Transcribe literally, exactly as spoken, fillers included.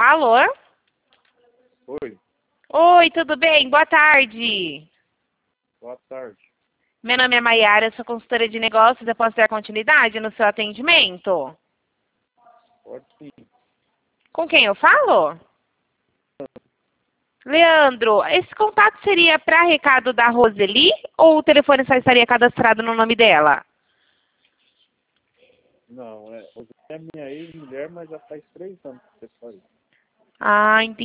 Alô? Oi, Oi, tudo bem? Boa tarde. boa tarde. Meu nome é Maiara, eu sou consultora de negócios. Eu posso dar continuidade no seu atendimento? Pode sim. Com quem eu falo? Leandro, esse contato seria para recado da Roseli ou o telefone só estaria cadastrado no nome dela? Não, é, você é minha ex-mulher, mas já faz três anos que você saiu. Ah, entendi.